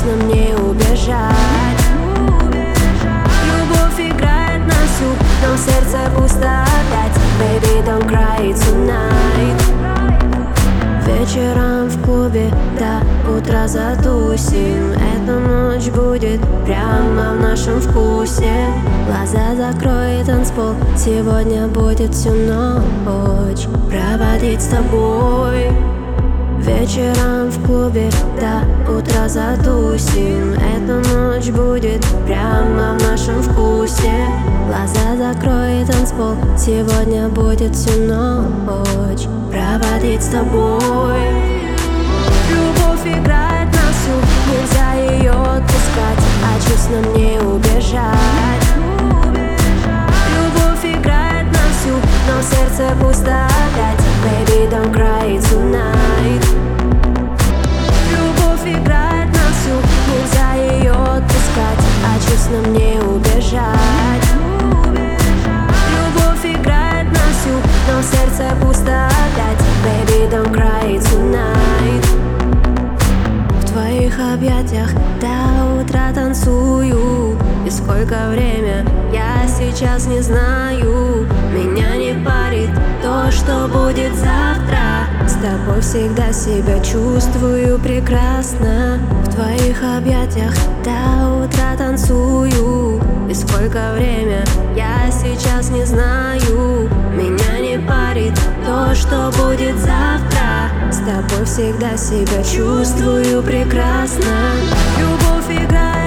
нам не убежать. Любовь играет на всю, но в сердце пусто опять. Baby, don't cry tonight. Вечером в клубе до утра затусим. Эта ночь будет прямо в нашем вкусе. Глаза закрой, танцпол, сегодня будет всю ночь проводить с тобой. Вечером в клубе до утра затусим. Эта ночь будет прямо в нашем вкусе. Глаза закрой, танцпол, сегодня будет всю ночь проводить с тобой. Любовь играет на всю, нельзя ее отпускать, а чувств нам не убежать. Любовь играет на всю, но в сердце пусто опять. Baby, don't cry tonight. Любовь играет на всю, нельзя ее отпускать, а чувств нам не убежать. Любовь играет на всю, но в сердце пусто опять. Baby, don't cry tonight. В твоих объятиях до утра танцую. И сколько время, я сейчас не знаю. Меня не парит то, что будет завтра. С тобой всегда себя чувствую прекрасно. В твоих объятиях до утра танцую. И сколько время, я сейчас не знаю. Меня не парит то, что будет завтра. С тобой всегда себя чувствую прекрасно. Любовь играет